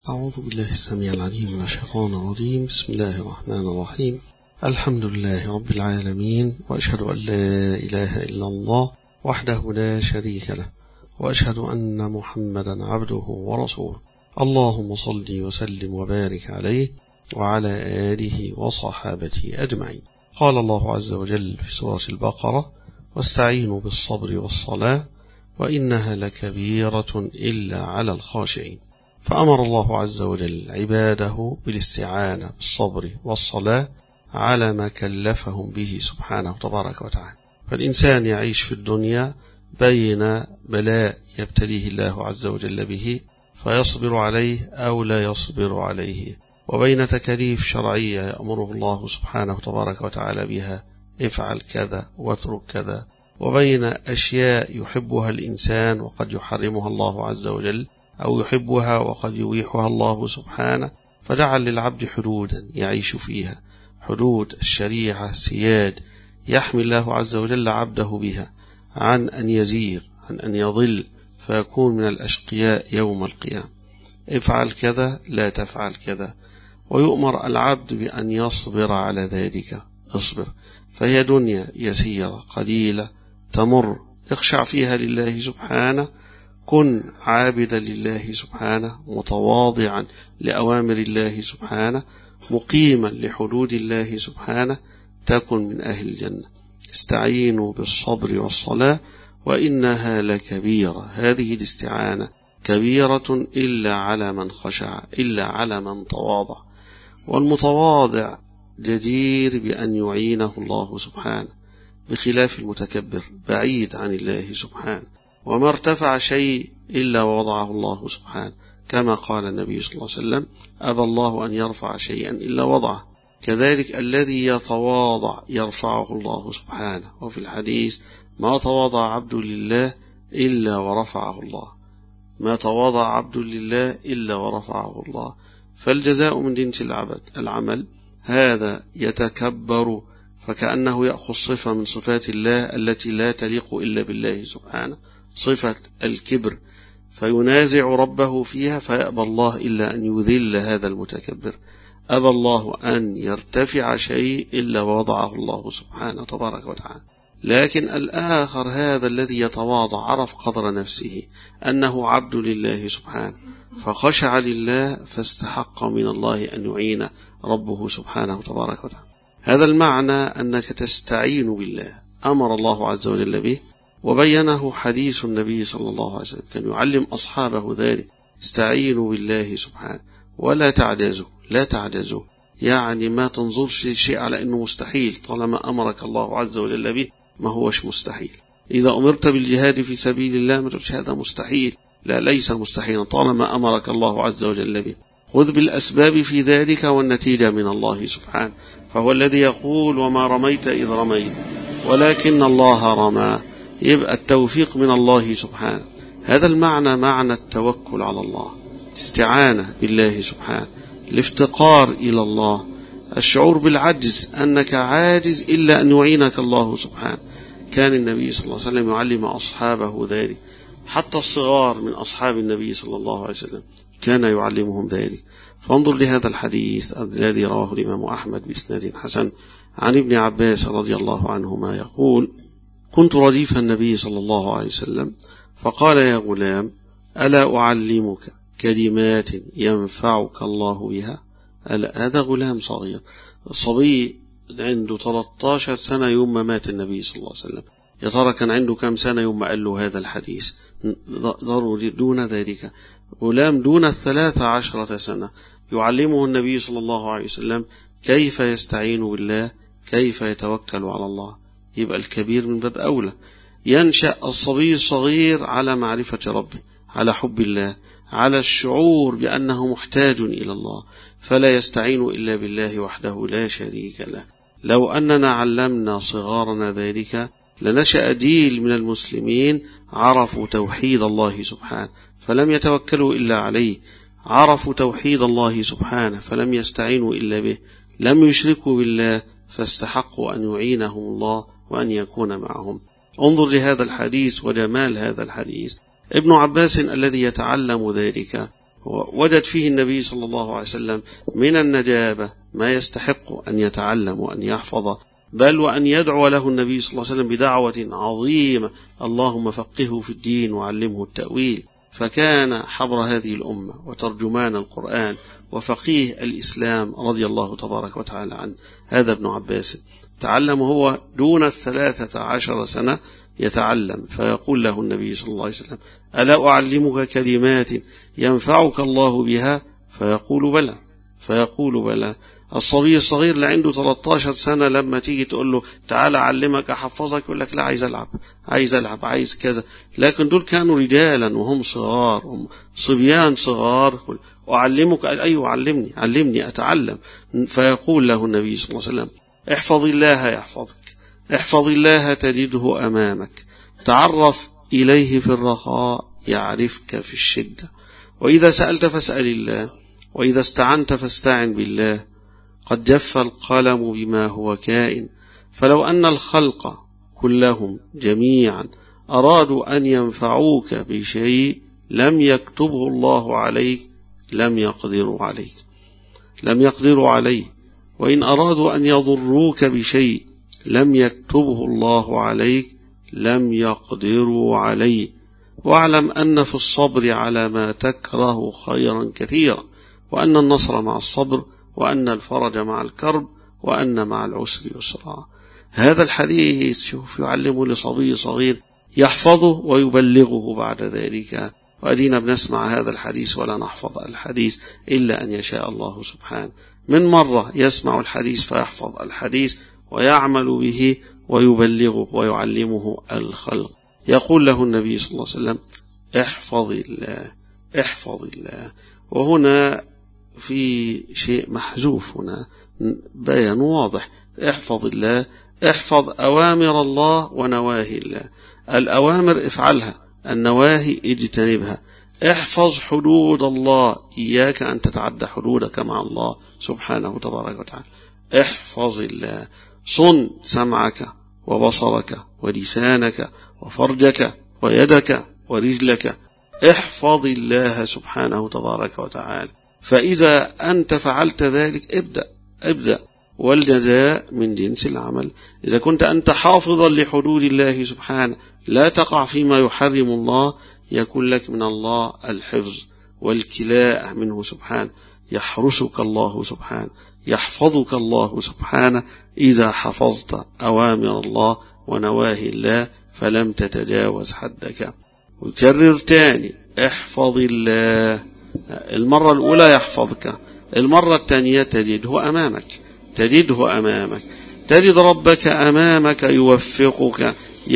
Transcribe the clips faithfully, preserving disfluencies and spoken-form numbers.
أعوذ بالله السميع العليم من الشيطان الرجيم. بسم الله الرحمن الرحيم. الحمد لله رب العالمين، وأشهد أن لا إله إلا الله وحده لا شريك له، وأشهد أن محمدا عبده ورسوله. اللهم صل وسلم وبارك عليه وعلى آله وصحابته أجمعين. قال الله عز وجل في سورة البقرة: واستعينوا بالصبر والصلاة وإنها لكبيرة إلا على الخاشعين. فأمر الله عز وجل عباده بالاستعانة بالصبر والصلاة على ما كلفهم به سبحانه تبارك وتعالى. فالإنسان يعيش في الدنيا بين بلاء يبتليه الله عز وجل به فيصبر عليه أو لا يصبر عليه، وبين تكاليف شرعية يأمره الله سبحانه تبارك وتعالى بها: افعل كذا واترك كذا، وبين أشياء يحبها الإنسان وقد يحرمها الله عز وجل، أو يحبها وقد يبيحها الله سبحانه، فجعل للعبد حدودا يعيش فيها، حدود الشريعة سياد يحمي الله عز وجل عبده بها عن أن يزيغ، عن أن يضل فيكون من الأشقياء يوم القيامة. افعل كذا لا تفعل كذا، ويؤمر العبد بأن يصبر على ذلك. اصبر، فهي دنيا يسيرة قليلة تمر، اخشع فيها لله سبحانه، كن عابدا لله سبحانه، متواضعا لأوامر الله سبحانه، مقيما لحدود الله سبحانه، تكن من أهل الجنة. استعينوا بالصبر والصلاة وإنها لكبيرة. هذه الاستعانة كبيرة إلا على من خشع، إلا على من تواضع، والمتواضع جدير بأن يعينه الله سبحانه، بخلاف المتكبر بعيد عن الله سبحانه. وما ارتفع شيء إلا ووضعه الله سبحانه، كما قال النبي صلى الله عليه وسلم: أبى الله أن يرفع شيئا إلا وضعه. كذلك الذي يتواضع يرفعه الله سبحانه. وفي الحديث: ما تواضع عبد لله إلا ورفعه الله، ما تواضع عبد لله إلا ورفعه الله. فالجزاء من جنس العمل. هذا يتكبر فكأنه يأخذ صفة من صفات الله التي لا تليق إلا بالله سبحانه، صفة الكبر، فينازع ربه فيها، فيأبى الله إلا أن يذل هذا المتكبر. أبى الله أن يرتفع شيء إلا وضعه الله سبحانه تبارك وتعالى. لكن الآخر هذا الذي يتواضع عرف قدر نفسه أنه عبد لله سبحانه، فخشع لله، فاستحق من الله أن يعين ربه سبحانه تبارك وتعالى. هذا المعنى أنك تستعين بالله، أمر الله عز وجل به، وبينه حديث النبي صلى الله عليه وسلم، كان يعلم أصحابه ذلك: استعينوا بالله سبحانه ولا تعجزوا. لا تعجزوا يعني ما تنظرش شيء على أنه مستحيل، طالما أمرك الله عز وجل به ما هوش مستحيل. إذا أمرت بالجهاد في سبيل الله ما تقولش هذا مستحيل، لا، ليس مستحيلا طالما أمرك الله عز وجل به. خذ بالأسباب في ذلك، والنتيجة من الله سبحانه، فهو الذي يقول: وما رميت إذ رميت ولكن الله رمى. يبقى التوفيق من الله سبحانه. هذا المعنى معنى التوكل على الله، الاستعانة بالله سبحانه، الافتقار إلى الله، الشعور بالعجز، أنك عاجز إلا أن يعينك الله سبحانه. كان النبي صلى الله عليه وسلم يعلم أصحابه ذلك، حتى الصغار من أصحاب النبي صلى الله عليه وسلم كان يعلمهم ذلك. فانظر لهذا الحديث الذي رواه الإمام أحمد بإسناد حسن عن ابن عباس رضي الله عنهما يقول: كنت رديف النبي صلى الله عليه وسلم فقال: يا غلام، ألا أعلمك كلمات ينفعك الله بها؟ هذا غلام صغير، صبي عنده ثلاثة عشر سنة يوم ما مات النبي صلى الله عليه وسلم. يا ترى كان عنده كم سنة يوم ما قال له هذا الحديث؟ ضروري دون ذلك، غلام دون الثلاثة عشرة سنة يعلمه النبي صلى الله عليه وسلم كيف يستعين بالله، كيف يتوكل على الله. يبقى الكبير من باب أولى. ينشأ الصبي الصغير على معرفة ربه، على حب الله، على الشعور بأنه محتاج إلى الله، فلا يستعين إلا بالله وحده لا شريك له. لو أننا علمنا صغارنا ذلك لنشأ جيل من المسلمين عرفوا توحيد الله سبحانه فلم يتوكلوا إلا عليه، عرفوا توحيد الله سبحانه فلم يستعينوا إلا به، لم يشركوا بالله فاستحقوا أن يعينهم الله وأن يكون معهم. انظر لهذا الحديث وجمال هذا الحديث. ابن عباس الذي يتعلم ذلك وجد فيه النبي صلى الله عليه وسلم من النجابة ما يستحق أن يتعلم وأن يحفظ، بل وأن يدعو له النبي صلى الله عليه وسلم بدعوة عظيمة: اللهم فقهه في الدين وعلمه التأويل. فكان حبر هذه الأمة وترجمان القرآن وفقيه الإسلام رضي الله تبارك وتعالى عنه. هذا ابن عباس تعلم هو دون الثلاثة عشر سنة يتعلم، فيقول له النبي صلى الله عليه وسلم: ألا أعلمك كلمات ينفعك الله بها؟ فيقول بلى، فيقول بلى. الصبي الصغير اللي عنده ثلاثة عشر سنة لما تيجي تقول له تعالى أعلمك أحفظك يقول لك لا، عايز ألعب عايز ألعب عايز كذا. لكن دول كانوا رجالا وهم صغار، هم صبيان صغار. أعلمك، أيوة علمني علمني أتعلم. فيقول له النبي صلى الله عليه وسلم: احفظ الله يحفظك، احفظ الله تجده أمامك، تعرف إليه في الرخاء يعرفك في الشدة، وإذا سألت فاسأل الله، وإذا استعنت فاستعن بالله. قد جف القلم بما هو كائن، فلو أن الخلق كلهم جميعا أرادوا أن ينفعوك بشيء لم يكتبه الله عليك لم يقدروا عليك لم يقدروا عليه، وإن أرادوا أن يضروك بشيء لم يكتبه الله عليك لم يقدروا عليه. واعلم أن في الصبر على ما تكره خيرا كثيرا، وأن النصر مع الصبر، وأن الفرج مع الكرب، وأن مع العسر يسرا. هذا الحديث شوف يعلمه لصبي صغير يحفظه ويبلغه بعد ذلك. وأدينا بنسمع هذا الحديث ولا نحفظ الحديث إلا أن يشاء الله سبحانه. من مرة يسمع الحديث فيحفظ الحديث ويعمل به ويبلغه ويعلمه الخلق. يقول له النبي صلى الله عليه وسلم: احفظ الله احفظ الله. وهنا في شيء محذوف، هنا بيان واضح: احفظ الله، احفظ أوامر الله ونواهي الله. الأوامر افعلها، النواهي اجتنبها. احفظ حدود الله، إياك أن تتعدى حدودك مع الله سبحانه تبارك وتعالى. احفظ الله. صن سمعك وبصرك ولسانك وفرجك ويدك ورجلك. احفظ الله سبحانه تبارك وتعالى. فإذا أنت فعلت ذلك ابدأ ابدأ والجزاء من جنس العمل. إذا كنت أنت حافظا لحدود الله سبحانه لا تقع فيما يحرم الله، يكون لك من الله الحفظ والكلاء منه سبحانه. يحرسك الله سبحانه، يحفظك الله سبحانه إذا حفظت أوامر الله ونواهي الله فلم تتجاوز حدك. وكرر تاني: احفظ الله. المرة الأولى يحفظك، المرة الثانية تجده أمامك تجده أمامك تجد ربك أمامك يوفقك،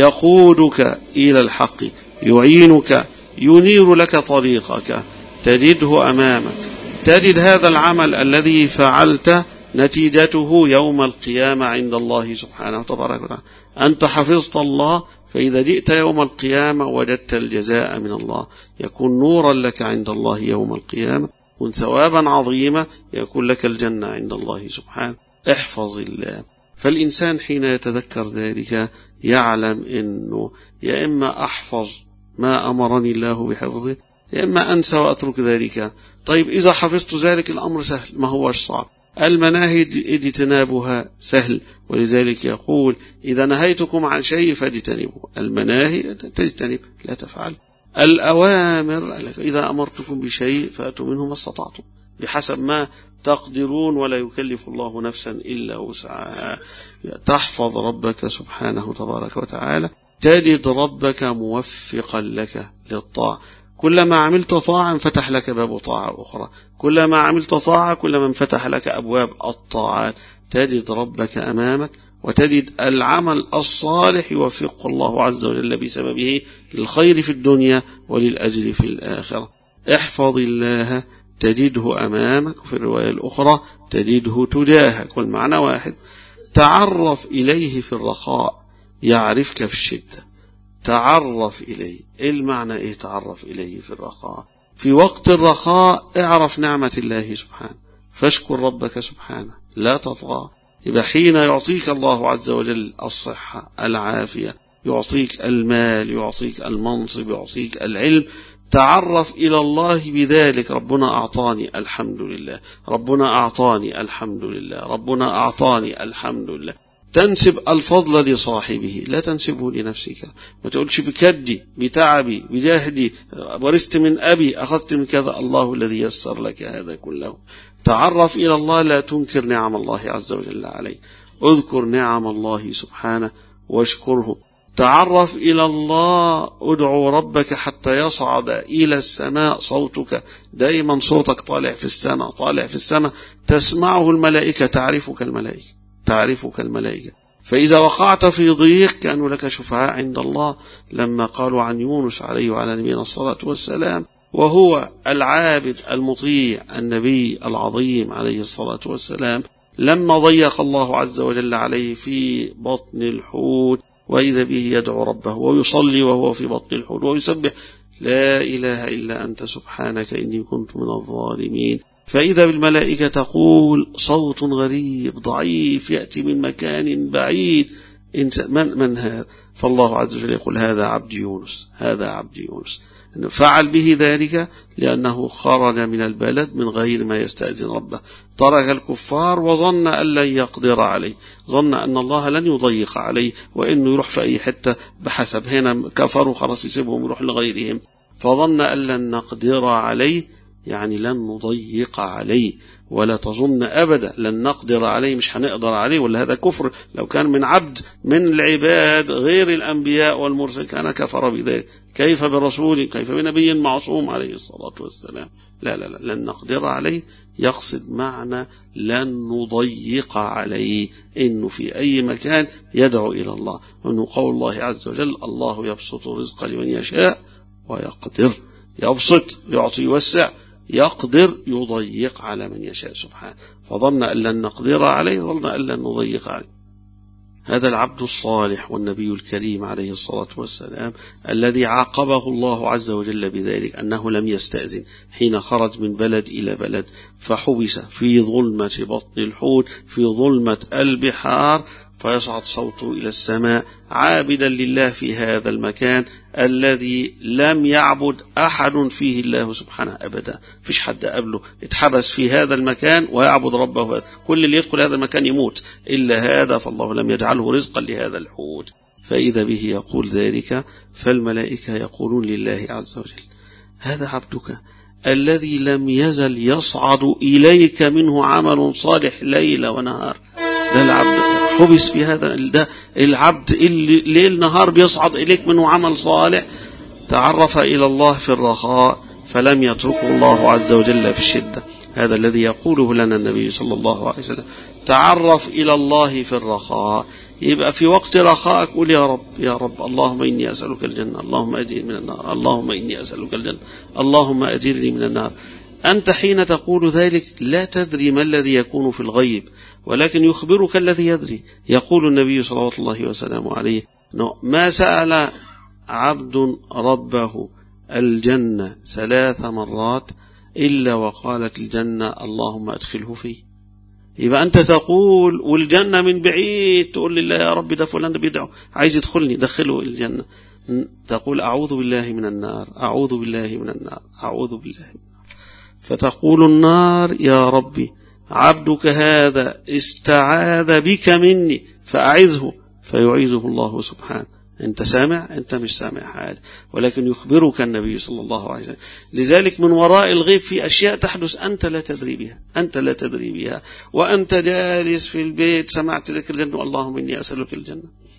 يقودك إلى الحق، يعينك، ينير لك طريقك. تجده أمامك، تجد هذا العمل الذي فعلت نتيجته يوم القيامة عند الله سبحانه وتعالى. أنت حفظت الله، فإذا جئت يوم القيامة وجدت الجزاء من الله، يكون نورا لك عند الله يوم القيامة، يكون ثوابا عظيما، يكون لك الجنة عند الله سبحانه. احفظ الله. فالإنسان حين يتذكر ذلك يعلم أنه يا إما أحفظ ما أمرني الله بحفظه، يا إما أنسى وأترك ذلك. طيب إذا حفظت ذلك الأمر سهل، ما هوش صعب. المناهي اجتنابها سهل، ولذلك يقول: إذا نهيتكم عن شيء فاجتنبوا. المناهي تجتنب لا تفعل. الأوامر إذا أمرتكم بشيء فأتوا منه ما استطعتم بحسب ما تقدرون، ولا يكلف الله نفسا إلا وسعها. تحفظ ربك سبحانه تبارك وتعالى، تجد ربك موفقا لك للطاعة. كلما عملت طاعة انفتح لك باب طاعة أخرى، كلما عملت طاعة كلما انفتح لك أبواب الطاعات. تجد ربك أمامك، وتجد العمل الصالح يوفق الله عز وجل بسببه للخير في الدنيا وللأجر في الآخرة. احفظ الله تجده أمامك، وفي الرواية الأخرى تجده تجاهك، والمعنى واحد. تعرف إليه في الرخاء يعرفك في الشدة. تعرف إليه. إيه المعنى؟ إيه تعرف إليه في الرخاء؟ في وقت الرخاء اعرف نعمة الله سبحانه، فاشكر ربك سبحانه لا تطغى. يبقى حين يعطيك الله عز وجل الصحة، العافية، يعطيك المال، يعطيك المنصب، يعطيك العلم، تعرف إلى الله بذلك، ربنا أعطاني الحمد لله، ربنا أعطاني الحمد لله، ربنا أعطاني الحمد لله. تنسب الفضل لصاحبه، لا تنسبه لنفسك. ما تقولش بكدي بتعبي بجهدي ورثت من أبي أخذت من كذا، الله الذي يسر لك هذا كله. تعرف إلى الله، لا تنكر نعم الله عز وجل عليه، اذكر نعم الله سبحانه واشكره. تعرف إلى الله، ادعو ربك حتى يصعد إلى السماء صوتك، دائما صوتك طالع في السماء طالع في السماء، تسمعه الملائكة، تعرفك الملائكة تعرفك الملائكة. فإذا وقعت في ضيق كانوا لك شفعاء عند الله، لما قالوا عن يونس عليه وعلى نبينا الصلاة والسلام وهو العابد المطيع النبي العظيم عليه الصلاة والسلام، لما ضيق الله عز وجل عليه في بطن الحوت وإذا به يدعو ربه ويصلي وهو في بطن الحوت ويسبح لا إله إلا أنت سبحانك إني كنت من الظالمين. فإذا بالملائكة تقول صوت غريب ضعيف يأتي من مكان بعيد، من, من هذا؟ فالله عز وجل يقول هذا عبد يونس، هذا عبد يونس. فعل به ذلك لأنه خرج من البلد من غير ما يستأذن ربه، ترك الكفار وظن أن لن يقدر عليه، ظن أن الله لن يضيق عليه وإنه يروح في أي حتة بحسب هنا كفروا خلاص يسيبهم يروح لغيرهم، فظن أن لن نقدر عليه، يعني لن نضيق عليه. ولا تظن أبدا لن نقدر عليه، مش هنقدر عليه، ولا هذا كفر. لو كان من عبد من العباد غير الأنبياء والمرسل كان كفر بذلك، كيف برسول كيف بنبي معصوم عليه الصلاة والسلام. لا لا لا لن نقدر عليه، يقصد معنى لن نضيق عليه، إنه في أي مكان يدعو إلى الله، وإنه قول الله عز وجل الله يبسط الرزق لمن يشاء ويقدر، يبسط يعطي يوسع، يقدر يضيق على من يشاء سبحانه. فظن أن لن نقدر عليه، ظن أن لن نضيق عليه. هذا العبد الصالح والنبي الكريم عليه الصلاة والسلام الذي عاقبه الله عز وجل بذلك أنه لم يستأذن حين خرج من بلد إلى بلد، فحبس في ظلمة بطن الحوت في ظلمة البحار، فيصعد صوته إلى السماء عابدا لله في هذا المكان الذي لم يعبد أحد فيه الله سبحانه أبدا. فيش حد قبله اتحبس في هذا المكان ويعبد ربه، كل اللي يدخل هذا المكان يموت إلا هذا، فالله لم يجعله رزقا لهذا الحوت. فإذا به يقول ذلك، فالملائكة يقولون لله عز وجل هذا عبدك الذي لم يزل يصعد إليك منه عمل صالح ليل ونهار. ده العبد حبس في هذا، ده العبد اللي ليل نهار بيصعد إليك منه عمل صالح. تعرف إلى الله في الرخاء فلم يتركه الله عز وجل في الشدة. هذا الذي يقوله لنا النبي صلى الله عليه وسلم، تعرف إلى الله في الرخاء. يبقى في وقت رخاء قول يا رب يا رب اللهم إني أسألك الجنة، اللهم أجرني من النار، اللهم إني أسألك الجنة، اللهم أجرني من النار. أنت حين تقول ذلك لا تدري ما الذي يكون في الغيب، ولكن يخبرك الذي يدري. يقول النبي صلى الله عليه وسلم عليه ما سأل عبد ربه الجنة ثلاث مرات إلا وقالت الجنة اللهم أدخله فيه. يبقى أنت تقول والجنة من بعيد تقول لله يا رب ده فلان بيدعو عايز يدخلني دخله الجنة، تقول أعوذ بالله من النار، أعوذ بالله من النار، أعوذ بالله من النار. فتقول النار يا ربي عبدك هذا استعاذ بك مني فأعذه، فيعيذه الله سبحانه. أنت سامع؟ أنت مش سامع حاجة، ولكن يخبرك النبي صلى الله عليه وسلم. لذلك من وراء الغيب في أشياء تحدث أنت لا تدري بها، أنت لا تدري بها، وأنت جالس في البيت سمعت ذكر الجنة اللهم إني أسألك الجنة،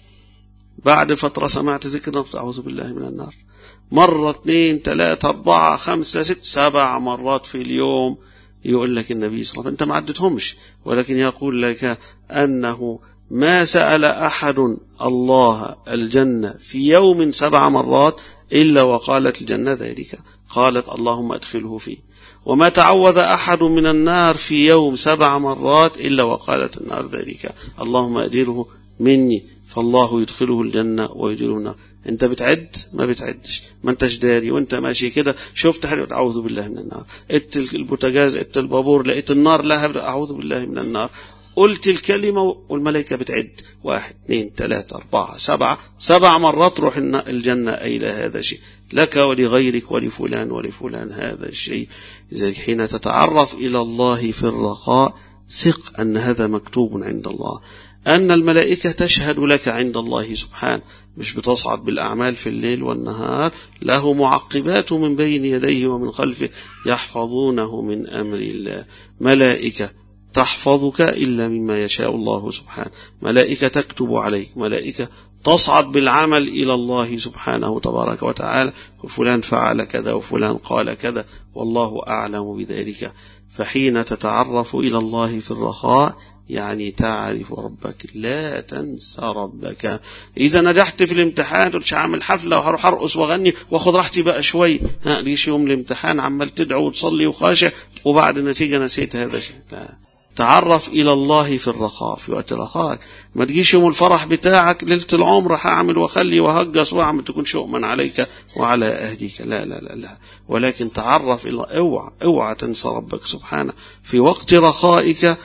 بعد فترة سمعت ذكر أعوذ بالله من النار، مرة اثنين ثلاثة أربعة خمسة ست سبع مرات في اليوم. يقول لك النبي صلى الله عليه وسلم أنت ما عدتهمش، ولكن يقول لك أنه ما سأل أحد الله الجنة في يوم سبع مرات إلا وقالت الجنة ذلك، قالت اللهم أدخله فيه. وما تعوذ أحد من النار في يوم سبع مرات إلا وقالت النار ذلك اللهم أديره مني، فالله يدخله الجنة ويديره النار. انت بتعد ما بتعدش، ما انتش داري، وانت ماشي كده شفت حاجه اعوذ بالله من النار، ات البوتاجاز ات البابور لقيت النار لهب اعوذ بالله من النار، قلت الكلمه والملائكه بتعد واحد اثنين ثلاثة أربعة سبعة سبع مرات روح الجنه. أي لا هذا شيء لك ولغيرك ولفلان ولفلان هذا الشيء. إذا حين تتعرف إلى الله في الرخاء ثق أن هذا مكتوب عند الله، أن الملائكة تشهد لك عند الله سبحانه، مش بتصعد بالأعمال في الليل والنهار، له معقبات من بين يديه ومن خلفه يحفظونه من أمر الله. ملائكة تحفظك إلا مما يشاء الله سبحانه، ملائكة تكتب عليك، ملائكة تصعد بالعمل إلى الله سبحانه تبارك وتعالى، وفلان فعل كذا وفلان قال كذا والله أعلم بذلك. فحين تتعرف إلى الله في الرخاء يعني تعرف ربك، لا تنسى ربك. إذا نجحت في الامتحان تقولش عامل حفلة وهروح أرقص وأغني وأخذ راحتي بقى شوي، ها ليش يوم الامتحان عمال تدعو وتصلي وخاشع وبعد النتيجة نسيت هذا الشيء؟ لا، تعرف إلى الله في الرخاء، في وقت الرخاء. ما تجيش يوم الفرح بتاعك ليلة العمر هعمل وخلي وهجص واعمل تكون شؤما عليك وعلى أهلك، لا لا لا لا، ولكن تعرف إلى اوعى اوعى تنسى ربك سبحانه في وقت رخائك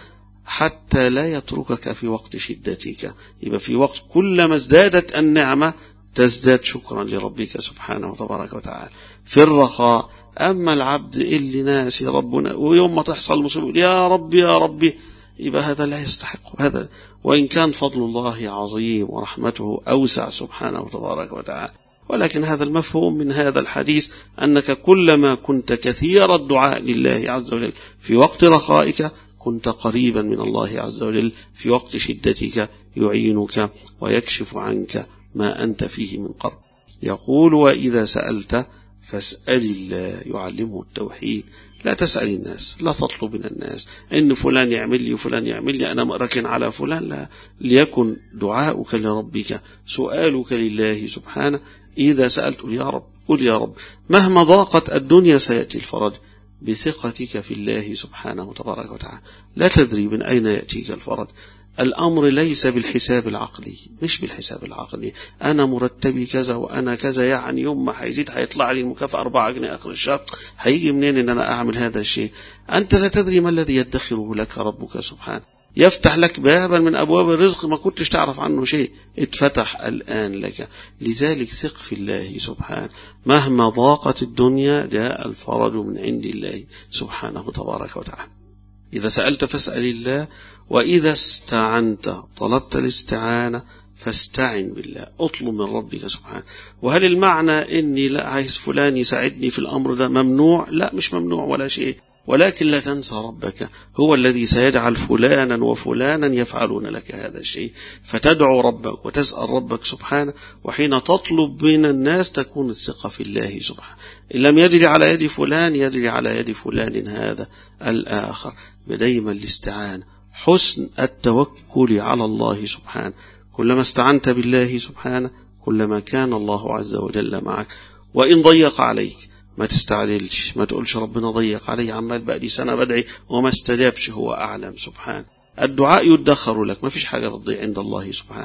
حتى لا يتركك في وقت شدتك. يبقى في وقت كلما ازدادت النعمة تزداد شكرا لربك سبحانه وتبارك وتعالى في الرخاء. أما العبد اللي ناسي ربنا ويوم ما تحصل مصيبة يا ربي يا ربي، يبقى هذا لا يستحق هذا، وإن كان فضل الله عظيم ورحمته أوسع سبحانه وتبارك وتعالى. ولكن هذا المفهوم من هذا الحديث أنك كلما كنت كثير الدعاء لله عز وجل في وقت رخائك كنت قريبا من الله عز وجل في وقت شدتك، يعينك ويكشف عنك ما أنت فيه من قرب. يقول وإذا سألت فاسأل الله، يعلمه التوحيد. لا تسأل الناس، لا تطلب من الناس إن فلان يعمل لي وفلان يعمل لي أنا مركن على فلان، لا، ليكن دعاؤك لربك، سؤالك لله سبحانه. إذا سألت يا رب، قل يا رب مهما ضاقت الدنيا سيأتي الفرج بثقتك في الله سبحانه تبارك وتعالى. لا تدري من أين يأتيك الفرج. الأمر ليس بالحساب العقلي، مش بالحساب العقلي أنا مرتبي كذا وأنا كذا يعني يوم ما هيزيد هيطلع لي المكافأة أربعة جنيه آخر الشهر، هيجي منين إن أنا أعمل هذا الشيء؟ أنت لا تدري ما الذي يدخره لك ربك سبحانه. يفتح لك بابا من أبواب الرزق ما كنتش تعرف عنه شيء، اتفتح الآن لك. لذلك ثق في الله سبحانه، مهما ضاقت الدنيا جاء الفرج من عند الله سبحانه تبارك وتعالى. إذا سألت فاسأل الله، وإذا استعنت طلبت الاستعانة فاستعن بالله، اطلب من ربك سبحانه. وهل المعنى إني لا عايز فلان يساعدني في الأمر ده ممنوع؟ لا، مش ممنوع ولا شيء، ولكن لا تنسى ربك، هو الذي سيجعل فلانا وفلانا يفعلون لك هذا الشيء، فتدعو ربك وتسأل ربك سبحانه. وحين تطلب من الناس تكون الثقة في الله سبحانه. إن لم يجري على يد فلان يجري على يد فلان هذا الآخر. بدايما الاستعانة، حسن التوكل على الله سبحانه. كلما استعنت بالله سبحانه كلما كان الله عز وجل معك. وإن ضيق عليك ما تستعجلش، ما تقولش ربنا ضيق علي عمال بقى لي سنة بدعي وما استجابش، هو أعلم سبحانه. الدعاء يدخر لك، ما فيش حاجة تضيع عند الله سبحانه،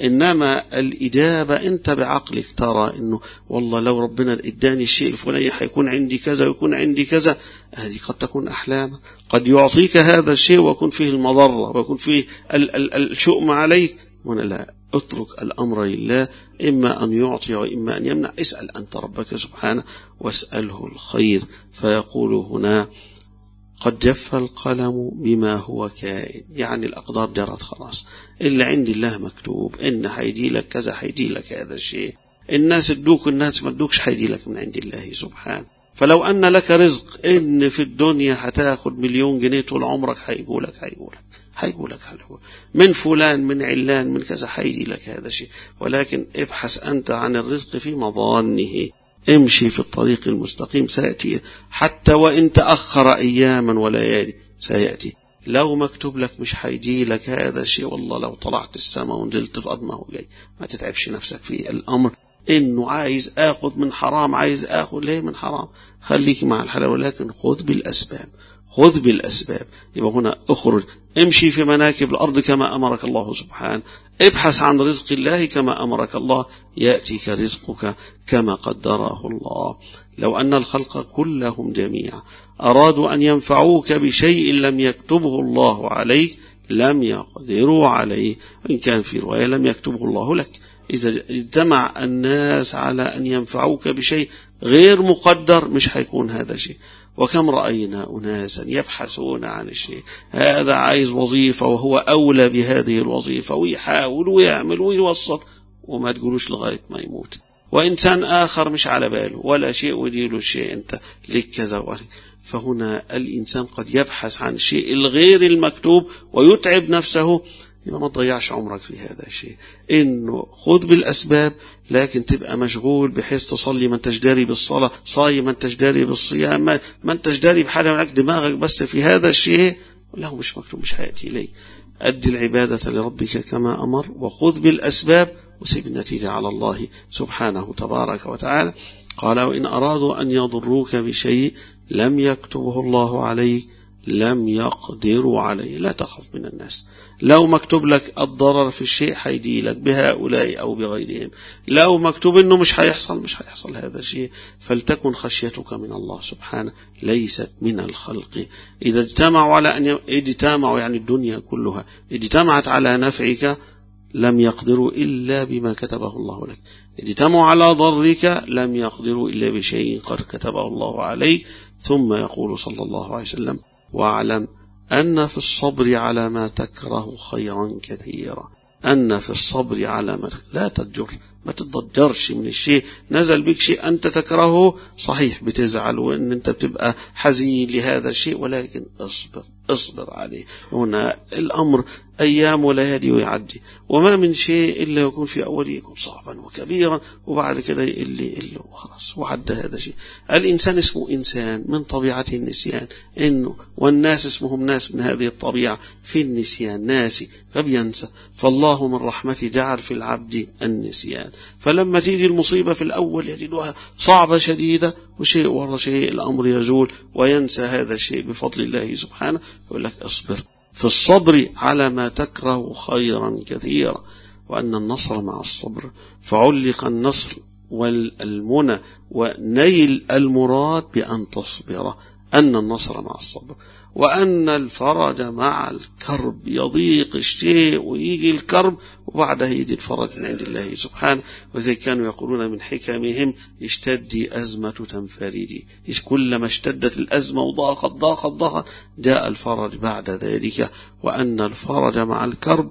إنما الإجابة أنت بعقلك ترى إنه والله لو ربنا اداني الشيء الفلاني هيكون عندي كذا ويكون عندي كذا. هذه قد تكون أحلام، قد يعطيك هذا الشيء ويكون فيه المضرة ويكون فيه ال ال الشؤم عليك. وأنا لا، اترك الأمر لله، إما أن يعطي وإما أن يمنع. اسأل أنت ربك سبحانه واسأله الخير. فيقول هنا قد جف القلم بما هو كائن، يعني الأقدار جرت خلاص، اللي عند الله مكتوب إن حيدي لك كذا، حيدي لك هذا الشيء. الناس ادوك الناس ما ادوكش، حيدي لك من عند الله سبحانه. فلو أن لك رزق إن في الدنيا هتاخد مليون جنيه طول عمرك، هيقولك هيقولك هيقولك هيقولك من فلان من علان من كذا، حيدي لك هذا الشيء. ولكن ابحث أنت عن الرزق في مظانه، امشي في الطريق المستقيم سيأتي، حتى وإن تأخر أياما وليالي سيأتي. لو مكتوب لك مش هيجي لك هذا الشيء، والله لو طلعت السماء ونزلت في أرضه جاي، ما تتعبش نفسك في الأمر. إنه عايز آخذ من حرام، عايز آخذ ليه من حرام، خليك مع الحلال، ولكن خذ بالأسباب، خذ بالأسباب. يبقى هنا اخرج، امشي في مناكب الأرض كما أمرك الله سبحانه، ابحث عن رزق الله كما أمرك الله، يأتيك رزقك كما قدره الله. لو أن الخلق كلهم جميعا أرادوا أن ينفعوك بشيء لم يكتبه الله عليك لم يقدروا عليه، إن كان في رواية لم يكتبه الله لك. إذا اجتمع الناس على أن ينفعوك بشيء غير مقدر مش هيكون هذا شيء. وكم رأينا أناسا يبحثون عن الشيء، هذا عايز وظيفة وهو أولى بهذه الوظيفة، ويحاول ويعمل ويوصل وما تقولوش لغاية ما يموت. وإنسان آخر مش على باله ولا شيء وديله الشيء، أنت لك كذا وهذا. فهنا الإنسان قد يبحث عن الشيء الغير المكتوب ويتعب نفسه. يبقى ما تضيعش عمرك في هذا الشيء، إنه خذ بالأسباب لكن تبقى مشغول بحيث تصلي ما انتش داري بالصلاة، صايم ما انتش داري بالصيام، ما انتش داري بحاجة، معك دماغك بس في هذا الشيء له مش مكتوب مش هيأتي إليه. أدي العبادة لربك كما أمر وخذ بالأسباب وسيب النتيجة على الله سبحانه تبارك وتعالى. قال وإن أرادوا أن يضروك بشيء لم يكتبه الله عليك لم يقدروا عليه. لا تخف من الناس، لو مكتوب لك الضرر في الشيء هيجي لك بهؤلاء أو بغيرهم، لو مكتوب إنه مش هيحصل مش هيحصل هذا الشيء. فلتكن خشيتك من الله سبحانه ليست من الخلق. إذا اجتمعوا على أن اجتمعوا يعني الدنيا كلها اجتمعت على نفعك لم يقدروا إلا بما كتبه الله لك. اجتمعوا على ضرك لم يقدروا إلا بشيء قد كتبه الله عليك. ثم يقول صلى الله عليه وسلم واعلم أن في الصبر على ما تكره خيرا كثيرا. أن في الصبر على ما تكره، لا تضجر، ما تتضجرش من الشيء نزل بك شيء أنت تكرهه، صحيح بتزعل وأن أنت بتبقى حزين لهذا الشيء، ولكن اصبر اصبر عليه. هنا الأمر أيام وليالي ويعدي، وما من شيء إلا يكون في أوله يكون صعبا وكبيرا وبعد كده اللي اللي وخلاص وعد هذا شيء. الإنسان اسمه إنسان من طبيعته النسيان، إنه والناس اسمهم ناس من هذه الطبيعة في النسيان، ناسي فبينسى. فالله من رحمته جعل في العبد النسيان، فلما تيجي المصيبة في الأول يجدها صعبة شديدة وشيء ورا شيء الأمر يزول وينسى هذا الشيء بفضل الله سبحانه. يقول لك اصبر في الصبر على ما تكره خيرا كثيرا، وأن النصر مع الصبر. فعلق النصر والمنى ونيل المراد بأن تصبر، أن النصر مع الصبر، وأن الفرج مع الكرب. يضيق الشيء ويجي الكرب وبعدها يجي الفرج من عند الله سبحانه. وزي كانوا يقولون من حكمهم اشتدي أزمة تنفردي، كلما اشتدت الأزمة وضاقت ضاقت ضاقت جاء الفرج بعد ذلك. وأن الفرج مع الكرب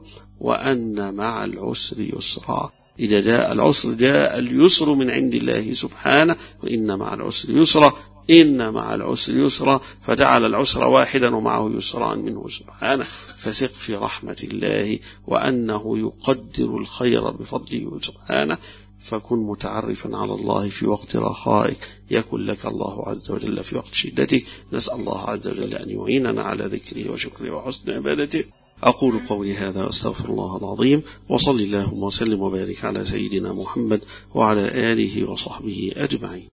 وأن مع العسر يسرا. إذا جاء العسر جاء اليسر من عند الله سبحانه. وإن مع العسر يسرا، إن مع العسر يسرا، فجعل العسر واحدا ومعه يسران منه سبحانه. فثق في رحمة الله وأنه يقدر الخير بفضله سبحانه. فكن متعرفا على الله في وقت رخائك يكن لك الله عز وجل في وقت شدتك. نسأل الله عز وجل أن يعيننا على ذكره وشكره وحسن عبادته. أقول قولي هذا أستغفر الله العظيم، وصل اللهم وسلم وبارك على سيدنا محمد وعلى آله وصحبه أجمعين.